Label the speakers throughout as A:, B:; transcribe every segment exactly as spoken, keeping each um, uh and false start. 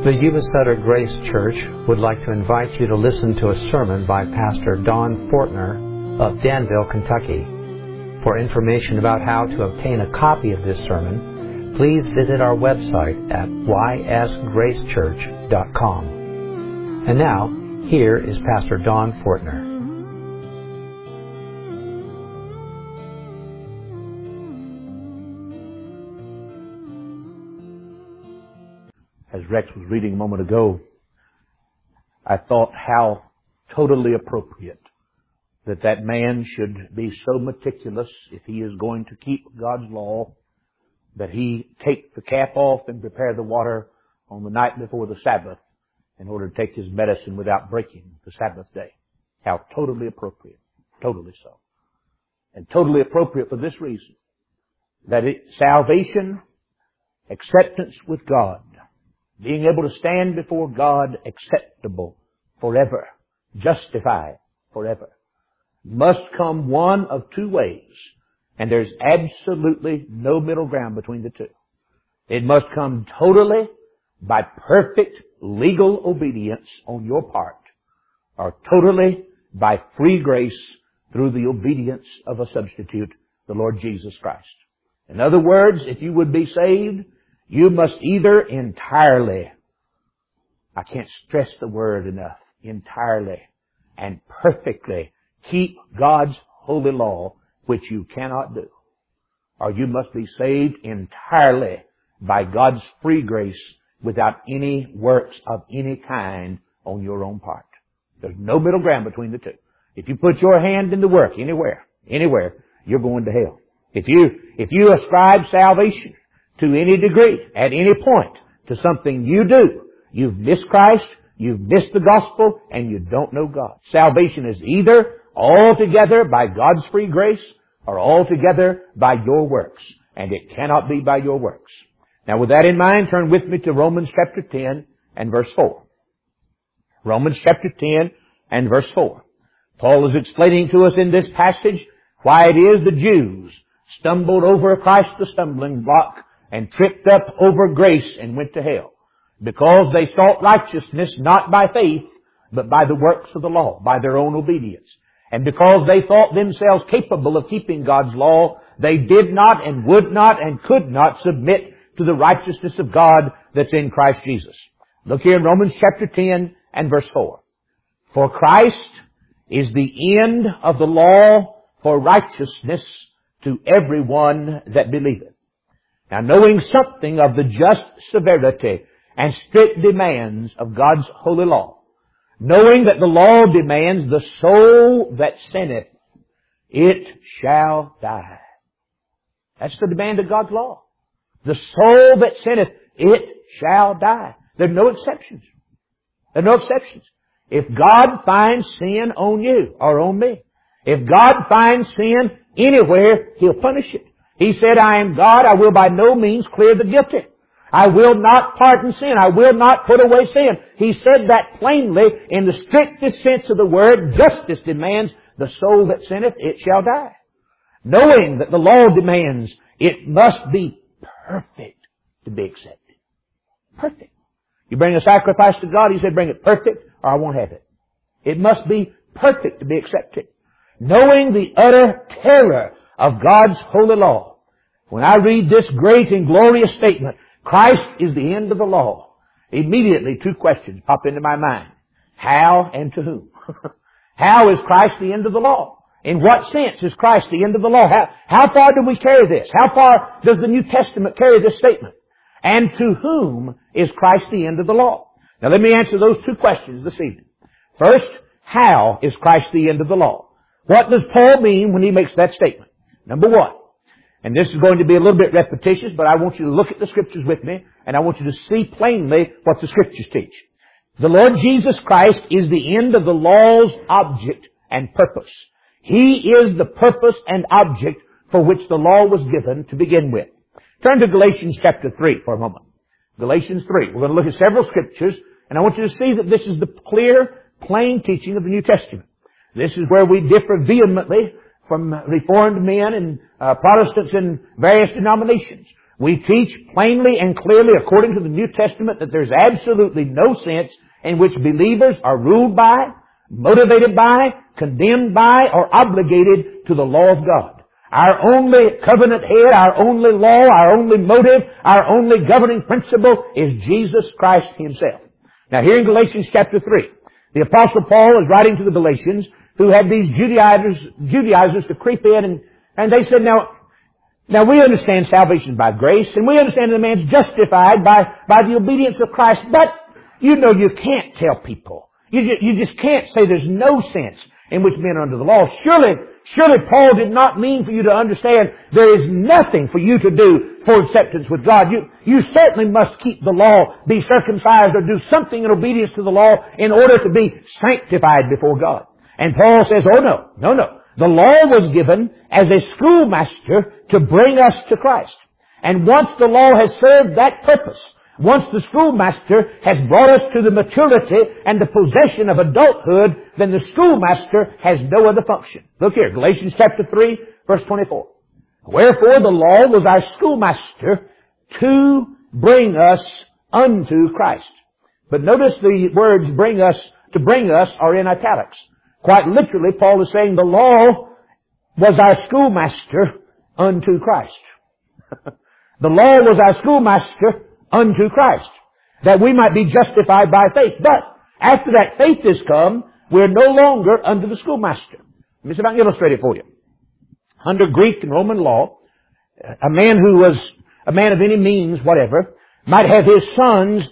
A: The Yuba Sutter Grace Church would like to invite you to listen to a sermon by Pastor Don Fortner of Danville, Kentucky. For information about how to obtain a copy of this sermon, please visit our website at y s grace church dot com. And now, here is Pastor Don Fortner.
B: As Rex was reading a moment ago, I thought how totally appropriate that that man should be so meticulous if he is going to keep God's law, that he take the cap off and prepare the water on the night before the Sabbath in order to take his medicine without breaking the Sabbath day. How totally appropriate. Totally so. And totally appropriate for this reason, that it, salvation, acceptance with God, being able to stand before God acceptable forever, justified forever, must come one of two ways, and there's absolutely no middle ground between the two. It must come totally by perfect legal obedience on your part, or totally by free grace through the obedience of a substitute, the Lord Jesus Christ. In other words, if you would be saved, you must either entirely, I can't stress the word enough, entirely and perfectly keep God's holy law, which you cannot do. Or you must be saved entirely by God's free grace without any works of any kind on your own part. There's no middle ground between the two. If you put your hand in the work anywhere, anywhere, you're going to hell. If you, if you ascribe salvation to any degree, at any point, to something you do, you've missed Christ, you've missed the gospel, and you don't know God. Salvation is either altogether by God's free grace or altogether by your works. And it cannot be by your works. Now with that in mind, turn with me to Romans chapter ten and verse four. Romans chapter ten and verse four. Paul is explaining to us in this passage why it is the Jews stumbled over Christ the stumbling block and tripped up over grace and went to hell. Because they sought righteousness not by faith, but by the works of the law, by their own obedience. And because they thought themselves capable of keeping God's law, they did not and would not and could not submit to the righteousness of God that's in Christ Jesus. Look here in Romans chapter ten and verse four. For Christ is the end of the law for righteousness to everyone that believeth. Now, knowing something of the just severity and strict demands of God's holy law, knowing that the law demands the soul that sinneth, it shall die. That's the demand of God's law. The soul that sinneth, it shall die. There are no exceptions. There are no exceptions. If God finds sin on you or on me, if God finds sin anywhere, He'll punish it. He said, I am God, I will by no means clear the guilty. I will not pardon sin. I will not put away sin. He said that plainly in the strictest sense of the word. Justice demands the soul that sinneth, it shall die. Knowing that the law demands it must be perfect to be accepted. Perfect. You bring a sacrifice to God, He said, bring it perfect or I won't have it. It must be perfect to be accepted. Knowing the utter terror of God's holy law. When I read this great and glorious statement, Christ is the end of the law, immediately two questions pop into my mind. How and to whom? How is Christ the end of the law? In what sense is Christ the end of the law? How, how far do we carry this? How far does the New Testament carry this statement? And to whom is Christ the end of the law? Now let me answer those two questions this evening. First, how is Christ the end of the law? What does Paul mean when he makes that statement? Number one, and this is going to be a little bit repetitious, but I want you to look at the Scriptures with me, and I want you to see plainly what the Scriptures teach. The Lord Jesus Christ is the end of the law's object and purpose. He is the purpose and object for which the law was given to begin with. Turn to Galatians chapter three for a moment. Galatians three. We're going to look at several Scriptures, and I want you to see that this is the clear, plain teaching of the New Testament. This is where we differ vehemently from Reformed men and uh, Protestants in various denominations. We teach plainly and clearly, according to the New Testament, that there's absolutely no sense in which believers are ruled by, motivated by, condemned by, or obligated to the law of God. Our only covenant head, our only law, our only motive, our only governing principle is Jesus Christ Himself. Now here in Galatians chapter three, the Apostle Paul is writing to the Galatians who had these Judaizers, Judaizers to creep in, and, and they said, now, now we understand salvation by grace, and we understand that a man's justified by, by the obedience of Christ, but you know you can't tell people. You, you just can't say there's no sense in which men are under the law. Surely, surely Paul did not mean for you to understand there is nothing for you to do for acceptance with God. You, you certainly must keep the law, be circumcised, or do something in obedience to the law in order to be sanctified before God. And Paul says, oh no, no, no. The law was given as a schoolmaster to bring us to Christ. And once the law has served that purpose, once the schoolmaster has brought us to the maturity and the possession of adulthood, then the schoolmaster has no other function. Look here, Galatians chapter three, verse twenty-four. Wherefore the law was our schoolmaster to bring us unto Christ. But notice the words bring us, to bring us are in italics. Quite literally, Paul is saying the law was our schoolmaster unto Christ. The law was our schoolmaster unto Christ, that we might be justified by faith. But after that faith has come, we're no longer under the schoolmaster. Let me see if I can illustrate it for you. Under Greek and Roman law, a man who was a man of any means, whatever, might have his sons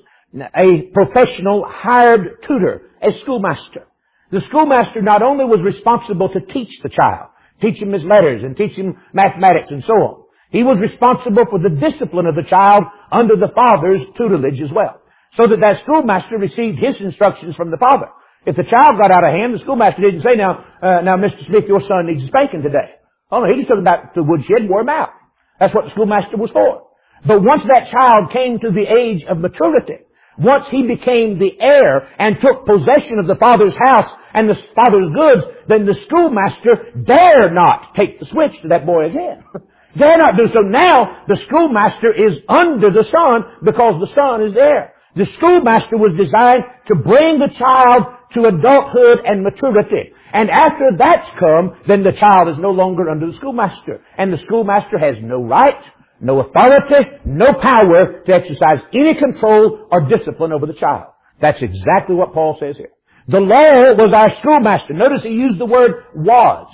B: a professional hired tutor, a schoolmaster. The schoolmaster not only was responsible to teach the child, teach him his letters and teach him mathematics and so on. He was responsible for the discipline of the child under the father's tutelage as well. So that that schoolmaster received his instructions from the father. If the child got out of hand, the schoolmaster didn't say, now, uh, now Mister Smith, your son needs a spanking today. Oh no, he just took him back to the woodshed and wore him out. That's what the schoolmaster was for. But once that child came to the age of maturity, once he became the heir and took possession of the father's house and the father's goods, then the schoolmaster dare not take the switch to that boy's head. Dare not do so. Now, the schoolmaster is under the son because the son is there. The schoolmaster was designed to bring the child to adulthood and maturity. And after that's come, then the child is no longer under the schoolmaster. And the schoolmaster has no right, no authority, no power to exercise any control or discipline over the child. That's exactly what Paul says here. The law was our schoolmaster. Notice he used the word was.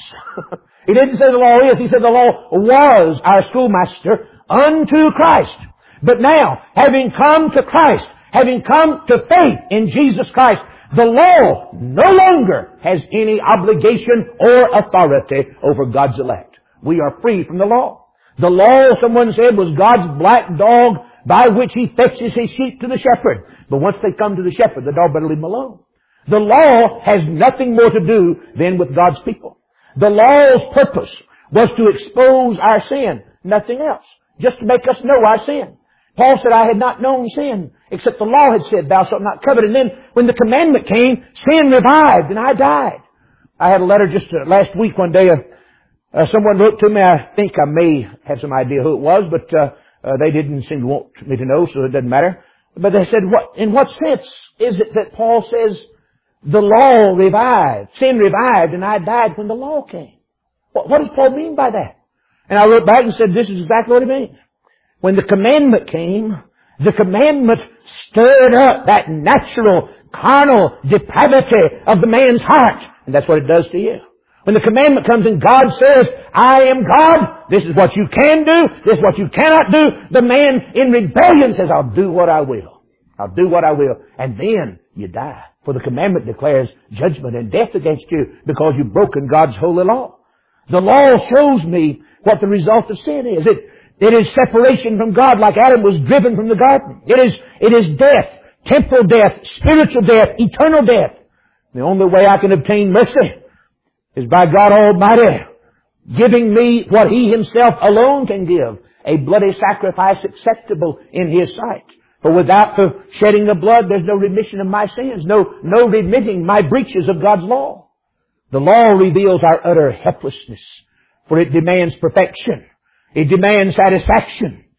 B: He didn't say the law is, he said the law was our schoolmaster unto Christ. But now, having come to Christ, having come to faith in Jesus Christ, the law no longer has any obligation or authority over God's elect. We are free from the law. The law, someone said, was God's black dog by which He fetches His sheep to the shepherd. But once they come to the shepherd, the dog better leave them alone. The law has nothing more to do than with God's people. The law's purpose was to expose our sin, nothing else. Just to make us know our sin. Paul said, I had not known sin, except the law had said, thou shalt not covet. And then when the commandment came, sin revived, and I died. I had a letter just uh, last week one day of uh, someone wrote to me. I think I may have some idea who it was, but uh, uh, they didn't seem to want me to know, so it doesn't matter. But they said, what, in what sense is it that Paul says the law revived, sin revived, and I died when the law came? What, what does Paul mean by that? And I wrote back and said, this is exactly what he means. When the commandment came, the commandment stirred up that natural, carnal depravity of the man's heart. And that's what it does to you. When the commandment comes and God says, I am God, this is what you can do, this is what you cannot do, the man in rebellion says, I'll do what I will. I'll do what I will. And then you die. For the commandment declares judgment and death against you because you've broken God's holy law. The law shows me what the result of sin is. It, it is separation from God like Adam was driven from the garden. It is, it is death, temporal death, spiritual death, eternal death. The only way I can obtain mercy is by God Almighty giving me what He Himself alone can give, a bloody sacrifice acceptable in His sight. For without the shedding of blood, there's no remission of my sins, no, no remitting my breaches of God's law. The law reveals our utter helplessness, for it demands perfection. It demands satisfaction.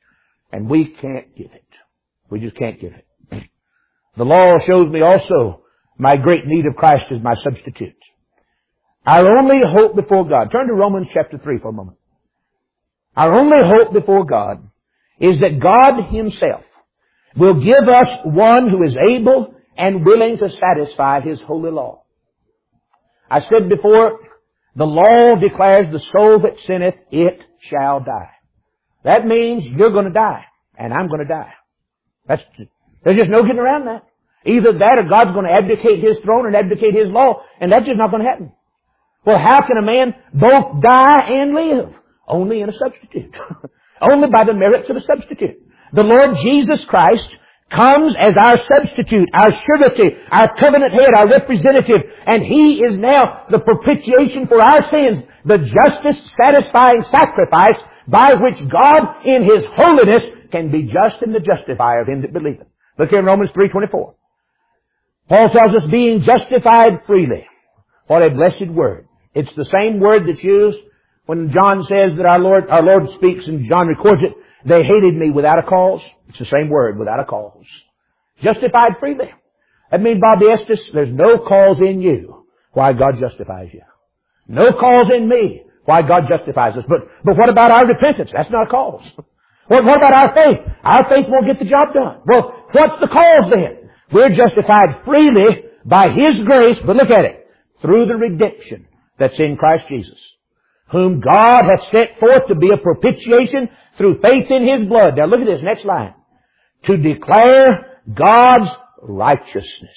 B: And we can't give it. We just can't give it. The law shows me also my great need of Christ as my substitute. Our only hope before God. Turn to Romans chapter three for a moment. Our only hope before God is that God Himself will give us one who is able and willing to satisfy His holy law. I said before, the law declares the soul that sinneth, it shall die. That means you're going to die, and I'm going to die. That's, there's just no getting around that. Either that or God's going to abdicate His throne and abdicate His law, and that's just not going to happen. Well, how can a man both die and live? Only in a substitute. Only by the merits of a substitute. The Lord Jesus Christ comes as our substitute, our surety, our covenant head, our representative, and He is now the propitiation for our sins, the justice satisfying sacrifice by which God in His holiness can be just and the justifier of him that believeth. Look here in Romans three twenty-four. Paul tells us being justified freely. What a blessed word. It's the same word that's used when John says that our Lord, our Lord speaks and John records it. They hated me without a cause. It's the same word, without a cause. Justified freely. That means, Bobby Estes, there's no cause in you why God justifies you. No cause in me why God justifies us. But, but what about our repentance? That's not a cause. What, what about our faith? Our faith won't get the job done. Well, what's the cause then? We're justified freely by His grace, but look at it, through the redemption that's in Christ Jesus, whom God hath set forth to be a propitiation through faith in His blood. Now look at this next line. To declare God's righteousness.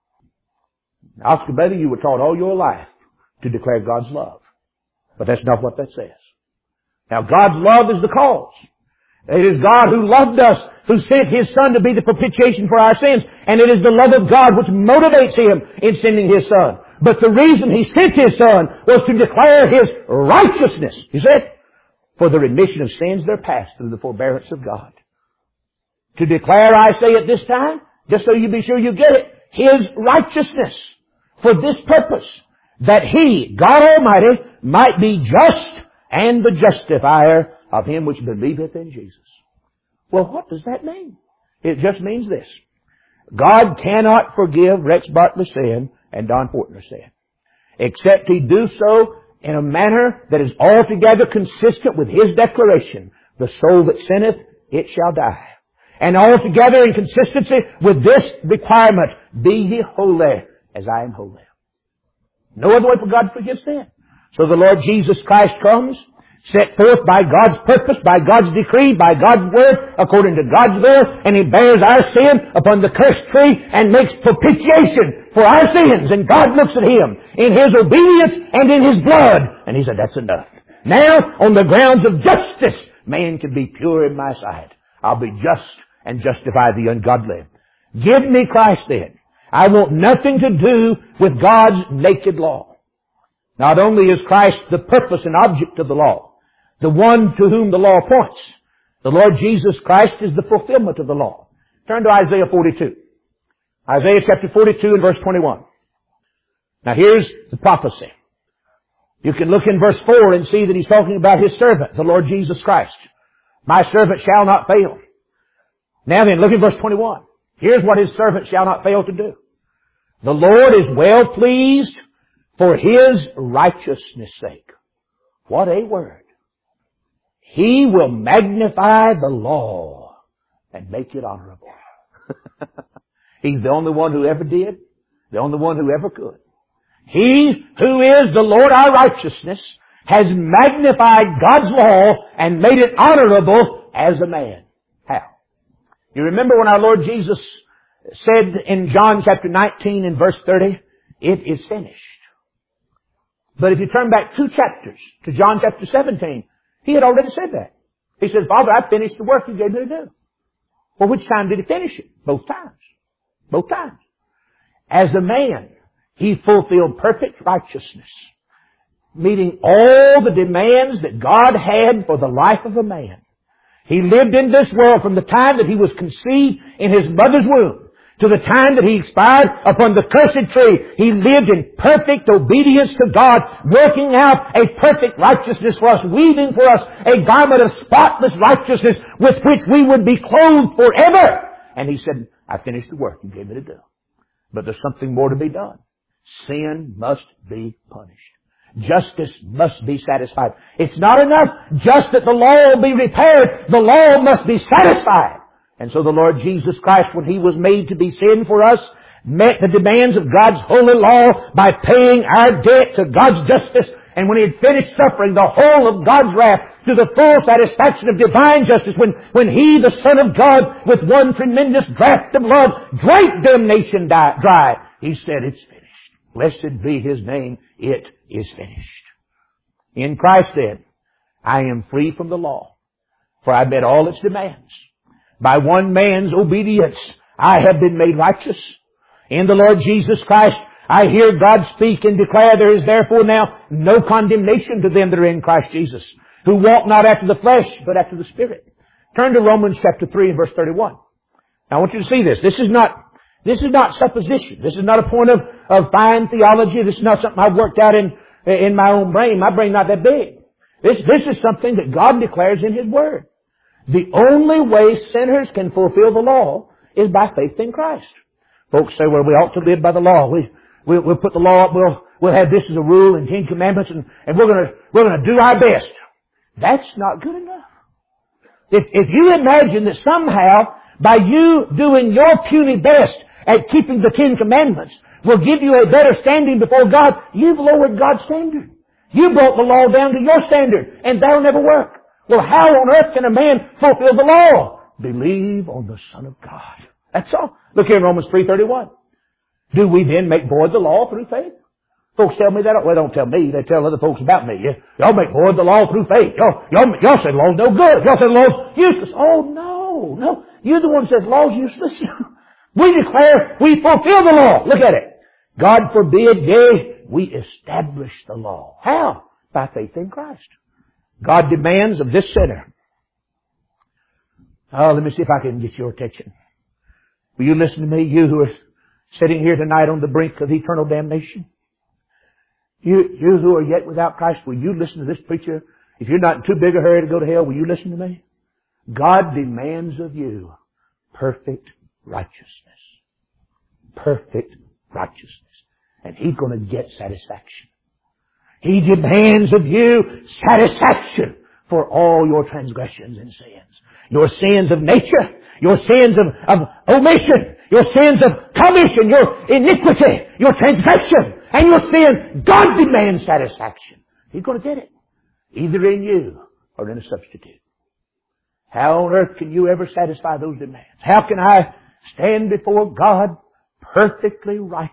B: Now, Oscar Bailey, you were taught all your life to declare God's love. But that's not what that says. Now God's love is the cause. It is God who loved us, who sent His Son to be the propitiation for our sins. And it is the love of God which motivates Him in sending His Son. But the reason He sent His Son was to declare His righteousness. You see it? For the remission of sins that are past through the forbearance of God. To declare, I say at this time, just so you be sure you get it, His righteousness. For this purpose, that He, God Almighty, might be just and the justifier of him which believeth in Jesus. Well, what does that mean? It just means this. God cannot forgive Rex Bartley's sin and Don Fortner's sin, except He do so in a manner that is altogether consistent with His declaration, the soul that sinneth, it shall die. And altogether in consistency with this requirement, be ye holy as I am holy. No other way for God to forgive sin. So the Lord Jesus Christ comes, set forth by God's purpose, by God's decree, by God's word, according to God's will, and He bears our sin upon the cursed tree and makes propitiation for our sins. And God looks at Him in His obedience and in His blood. And He said, that's enough. Now, on the grounds of justice, man can be pure in my sight. I'll be just and justify the ungodly. Give me Christ then. I want nothing to do with God's naked law. Not only is Christ the purpose and object of the law, the one to whom the law points, the Lord Jesus Christ is the fulfillment of the law. Turn to Isaiah forty-two. Isaiah chapter forty-two and verse twenty-one. Now here's the prophecy. You can look in verse four and see that He's talking about His servant, the Lord Jesus Christ. My servant shall not fail. Now then, look at verse twenty-one. Here's what His servant shall not fail to do. The Lord is well pleased for His righteousness' sake. What a word. He will magnify the law and make it honorable. He's the only one who ever did, the only one who ever could. He who is the Lord our righteousness has magnified God's law and made it honorable as a man. How? You remember when our Lord Jesus said in John chapter nineteen and verse thirty, it is finished. But if you turn back two chapters to John chapter seventeen, He had already said that. He said, Father, I've finished the work You gave me to do. Well, which time did He finish it? Both times. Both times. As a man, He fulfilled perfect righteousness, meeting all the demands that God had for the life of a man. He lived in this world from the time that He was conceived in His mother's womb To the time that He expired upon the cursed tree, He lived in perfect obedience to God, working out a perfect righteousness for us, weaving for us a garment of spotless righteousness with which we would be clothed forever. And He said, I finished the work you gave me to do. But there's something more to be done. Sin must be punished. Justice must be satisfied. It's not enough just that the law will be repaired. The law must be satisfied. And so the Lord Jesus Christ, when He was made to be sin for us, met the demands of God's holy law by paying our debt to God's justice. And when He had finished suffering the whole of God's wrath to the full satisfaction of divine justice, when, when He, the Son of God, with one tremendous draught of blood, drank damnation dry, He said, it's finished. Blessed be His name. It is finished. In Christ then, I am free from the law, for I met all its demands. By one man's obedience, I have been made righteous. In the Lord Jesus Christ, I hear God speak and declare, there is therefore now no condemnation to them that are in Christ Jesus, who walk not after the flesh, but after the Spirit. Turn to Romans chapter three and verse thirty-one. Now I want you to see this. This is not, this is not supposition. This is not a point of, of fine theology. This is not something I've worked out in, in my own brain. My brain's not that big. This, this is something that God declares in His Word. The only way sinners can fulfill the law is by faith in Christ. Folks say, well, we ought to live by the law. We, we'll, we'll put the law up. We'll, we'll have this as a rule and Ten Commandments, and, and we're gonna, we're gonna do our best. That's not good enough. If, if you imagine that somehow, by you doing your puny best at keeping the Ten Commandments will give you a better standing before God, you've lowered God's standard. You brought the law down to your standard, and that'll never work. Well, how on earth can a man fulfill the law? Believe on the Son of God. That's all. Look here in Romans three thirty-one. Do we then make void the law through faith? Folks tell me that. Well, don't tell me. They tell other folks about me. Y'all make void the law through faith. Y'all, y'all, y'all say the law's no good. Y'all say the law's useless. Oh, no, no. You're the one who says law's useless. We declare we fulfill the law. Look at it. God forbid, yea, we establish the law. How? By faith in Christ. God demands of this sinner. Oh, let me see if I can get your attention. Will you listen to me, you who are sitting here tonight on the brink of eternal damnation? You, you who are yet without Christ, will you listen to this preacher? If you're not in too big a hurry to go to hell, will you listen to me? God demands of you perfect righteousness. Perfect righteousness. And He's going to get satisfaction. He demands of you satisfaction for all your transgressions and sins. Your sins of nature, your sins of, of omission, your sins of commission, your iniquity, your transgression, and your sin. God demands satisfaction. He's going to get it. Either in you or in a substitute. How on earth can you ever satisfy those demands? How can I stand before God perfectly righteous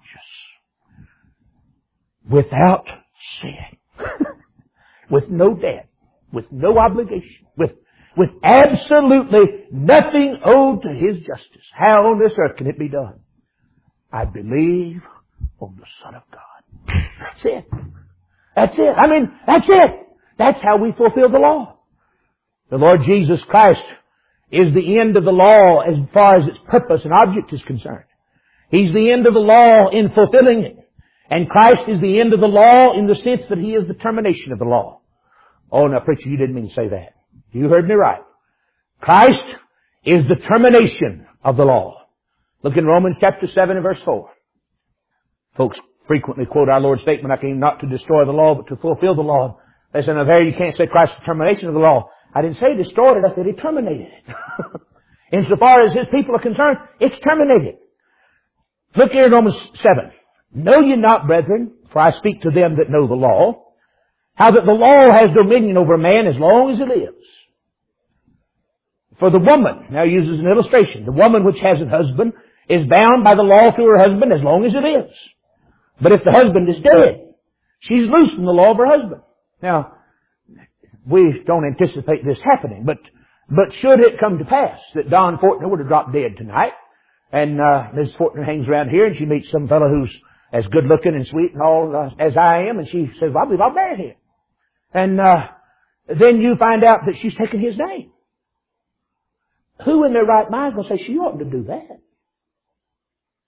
B: without sin? With no debt, with no obligation, with, with absolutely nothing owed to His justice. How on this earth can it be done? I believe on the Son of God. That's it. That's it. I mean, that's it. That's how we fulfill the law. The Lord Jesus Christ is the end of the law as far as its purpose and object is concerned. He's the end of the law in fulfilling it. And Christ is the end of the law in the sense that He is the termination of the law. Oh, now preacher, you didn't mean to say that. You heard me right. Christ is the termination of the law. Look in Romans chapter seven and verse four. Folks frequently quote our Lord's statement, I came not to destroy the law, but to fulfill the law. They say, now there you can't say Christ is the termination of the law. I didn't say He destroyed it, I said He terminated it. Insofar as His people are concerned, it's terminated. Look here in Romans seven. Know ye not, brethren, for I speak to them that know the law, how that the law has dominion over a man as long as he lives. For the woman, now uses an illustration, the woman which has a husband is bound by the law to her husband as long as he lives. But if the husband is dead, she's loose from the law of her husband. Now, we don't anticipate this happening, but, but should it come to pass that Don Fortner would have dropped dead tonight, and, uh, Missus Fortner hangs around here and she meets some fellow who's as good looking and sweet and all uh, as I am, and she says, well, I believe I'll marry him. And, uh, then you find out that she's taken his name. Who in their right mind will say she oughtn't to do that?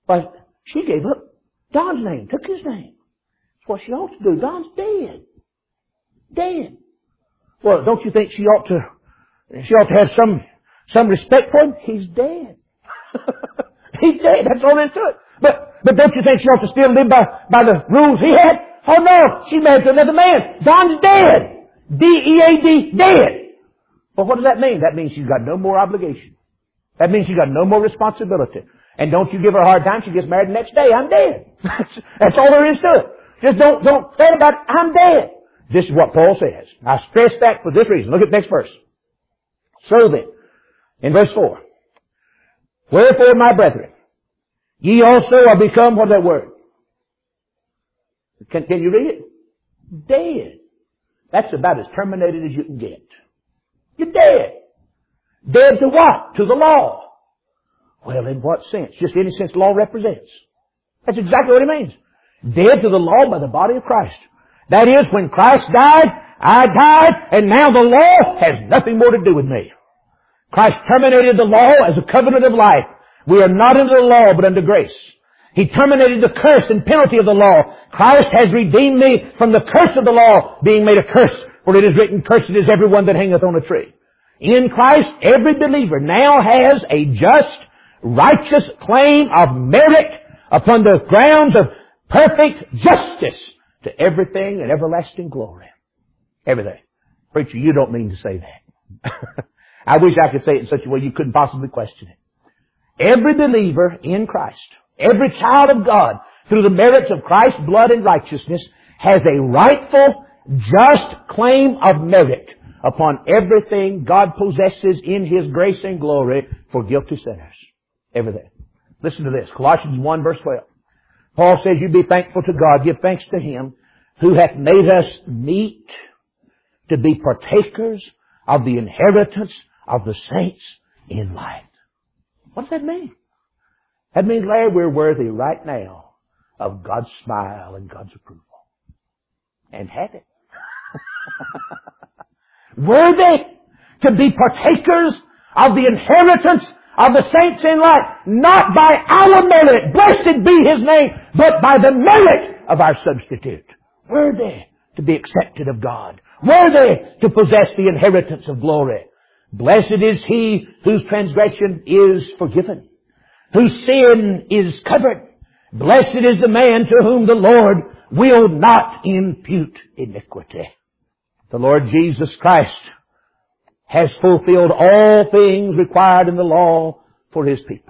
B: But she gave up Don's name, took his name. That's what she ought to do. Don's dead. Dead. Well, don't you think she ought to, she ought to have some, some respect for him? He's dead. He's dead. That's all there is to it. But, but don't you think she ought to still live by, by the rules he had? Oh no, she married to another man. Don's dead. D E A D, dead. Well, what does that mean? That means she's got no more obligation. That means she's got no more responsibility. And don't you give her a hard time. She gets married the next day. I'm dead. That's all there is to it. Just don't, don't fret about it. I'm dead. This is what Paul says. I stress that for this reason. Look at the next verse. So then, in verse four, wherefore, my brethren, ye also are become, what's that word? Can, can you read it? Dead. That's about as terminated as you can get. You're dead. Dead to what? To the law. Well, in what sense? Just any sense the law represents. That's exactly what it means. Dead to the law by the body of Christ. That is, when Christ died, I died, and now the law has nothing more to do with me. Christ terminated the law as a covenant of life. We are not under the law, but under grace. He terminated the curse and penalty of the law. Christ has redeemed me from the curse of the law, being made a curse, for it is written, cursed is everyone that hangeth on a tree. In Christ, every believer now has a just, righteous claim of merit upon the grounds of perfect justice to everything and everlasting glory. Everything. Preacher, you don't mean to say that. I wish I could say it in such a way you couldn't possibly question it. Every believer in Christ, every child of God, through the merits of Christ's blood and righteousness, has a rightful, just claim of merit upon everything God possesses in His grace and glory for guilty sinners. Everything. Listen to this. Colossians one verse twelve. Paul says, you be thankful to God, give thanks to Him, who hath made us meet to be partakers of the inheritance of the saints in light. What does that mean? That means, Larry, we're worthy right now of God's smile and God's approval. And have it. Worthy to be partakers of the inheritance of the saints in light, not by our merit, blessed be His name, but by the merit of our substitute. Worthy to be accepted of God. Worthy to possess the inheritance of glory. Blessed is he whose transgression is forgiven, whose sin is covered. Blessed is the man to whom the Lord will not impute iniquity. The Lord Jesus Christ has fulfilled all things required in the law for His people.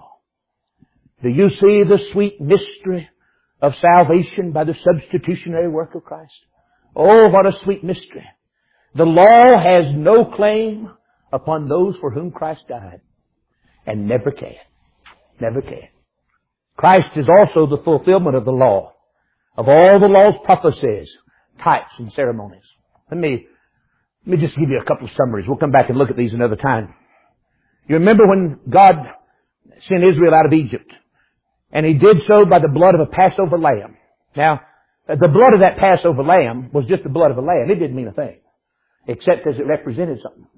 B: Do you see the sweet mystery of salvation by the substitutionary work of Christ? Oh, what a sweet mystery. The law has no claim upon those for whom Christ died, and never can. Never can. Christ is also the fulfillment of the law, of all the law's prophecies, types, and ceremonies. Let me Let me just give you a couple of summaries. We'll come back and look at these another time. You remember when God sent Israel out of Egypt, and He did so by the blood of a Passover lamb. Now, the blood of that Passover lamb was just the blood of a lamb. It didn't mean a thing, except as it represented something.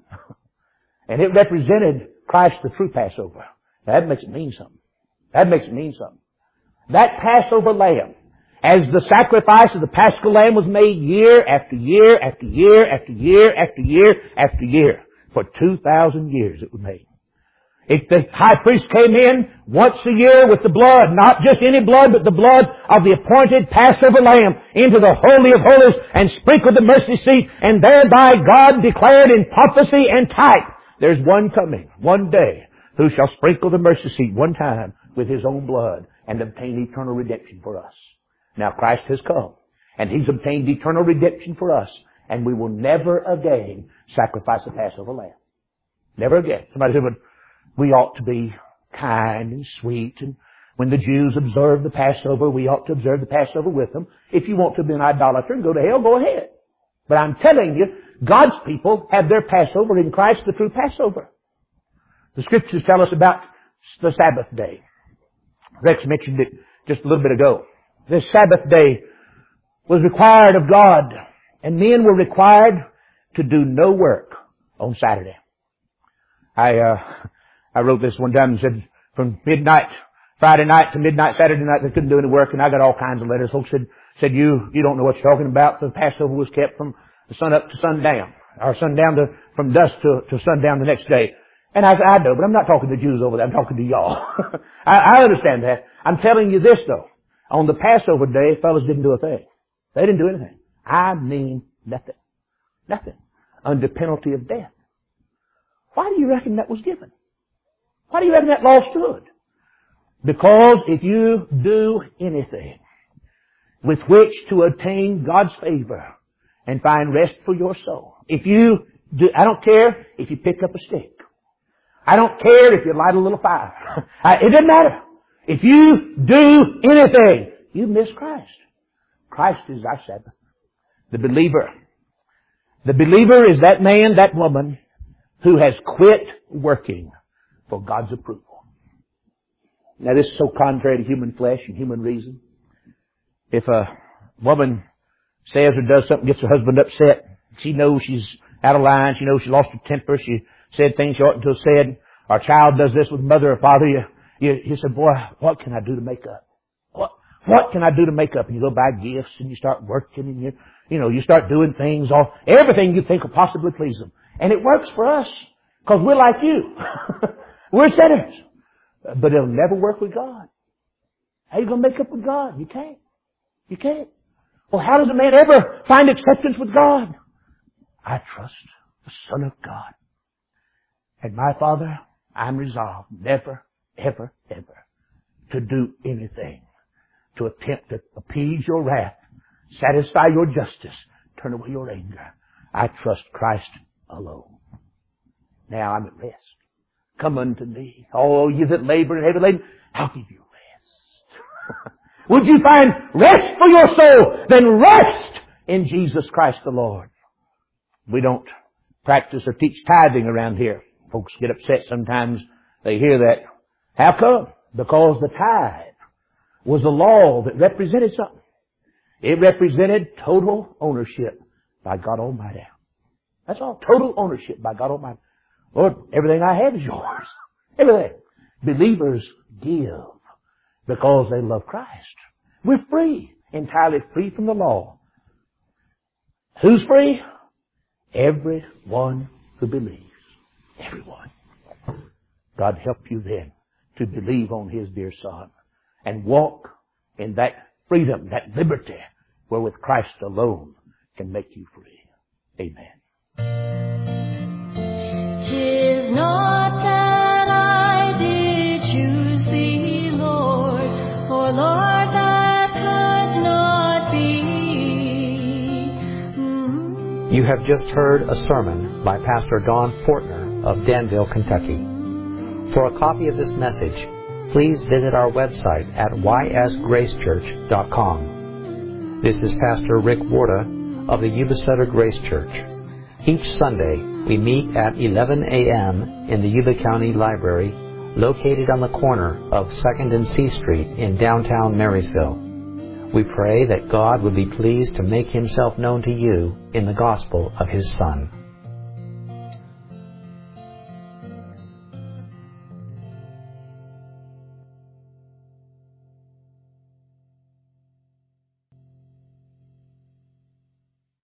B: And it represented Christ, the true Passover. Now, that makes it mean something. That makes it mean something. That Passover lamb, as the sacrifice of the Paschal lamb was made year after year after year after year after year after year. For two thousand years it was made. If the high priest came in once a year with the blood, not just any blood, but the blood of the appointed Passover lamb into the Holy of Holies and sprinkled the mercy seat, and thereby God declared in prophecy and type, there's one coming, one day, who shall sprinkle the mercy seat one time with His own blood and obtain eternal redemption for us. Now Christ has come, and He's obtained eternal redemption for us, and we will never again sacrifice a Passover lamb. Never again. Somebody said, but we ought to be kind and sweet, and when the Jews observe the Passover, we ought to observe the Passover with them. If you want to be an idolater and go to hell, go ahead. But I'm telling you, God's people have their Passover in Christ, the true Passover. The Scriptures tell us about the Sabbath day. Rex mentioned it just a little bit ago. This Sabbath day was required of God, and men were required to do no work on Saturday. I uh, I wrote this one time and said, from midnight Friday night to midnight, Saturday night, they couldn't do any work, and I got all kinds of letters. Folks said, said, you, you don't know what you're talking about. The Passover was kept from the sun up to sundown, or sundown to, from dusk to, to sundown the next day. And I said, I know, but I'm not talking to Jews over there. I'm talking to y'all. I, I understand that. I'm telling you this though. On the Passover day, fellas didn't do a thing. They didn't do anything. I mean nothing. Nothing. Under penalty of death. Why do you reckon that was given? Why do you reckon that law stood? Because if you do anything with which to attain God's favor and find rest for your soul, if you do, I don't care if you pick up a stick. I don't care if you light a little fire. It doesn't matter. If you do anything, you miss Christ. Christ is our Sabbath. The believer. The believer is that man, that woman who has quit working for God's approval. Now this is so contrary to human flesh and human reason. If a woman says or does something, gets her husband upset, she knows she's out of line, she knows she lost her temper, she said things she oughtn't to have said. Our child does this with mother or father. You, you, you say, boy, what can I do to make up? What, what can I do to make up? And you go buy gifts and you start working and you, you know, you start doing things, all, everything you think will possibly please them. And it works for us because we're like you. We're sinners. But it'll never work with God. How are you going to make up with God? You can't. You can't. Well, how does a man ever find acceptance with God? I trust the Son of God. And my Father, I'm resolved never, ever, ever to do anything to attempt to appease your wrath, satisfy your justice, turn away your anger. I trust Christ alone. Now I'm at rest. Come unto me, all you that labor and heavy laden, I'll give you rest. Would you find rest for your soul? Then rest in Jesus Christ the Lord. We don't practice or teach tithing around here. Folks get upset sometimes. They hear that. How come? Because the tithe was a law that represented something. It represented total ownership by God Almighty. That's all. Total ownership by God Almighty. Lord, everything I have is yours. Everything. Believers give because they love Christ. We're free. Entirely free from the law. Who's free? Everyone who believes. Everyone. God help you then to believe on His dear Son and walk in that freedom, that liberty, wherewith Christ alone can make you free. Amen.
C: 'Tis not that I did choose Thee, Lord, for Lord, that could not be. Mm-hmm.
A: You have just heard a sermon by Pastor Don Fortner of Danville, Kentucky. For a copy of this message, please visit our website at y s grace church dot com. This is Pastor Rick Warda of the Yuba Sutter Grace Church. Each Sunday, we meet at eleven a.m. in the Yuba County Library, located on the corner of second and C Street in downtown Marysville. We pray that God would be pleased to make Himself known to you in the gospel of His Son.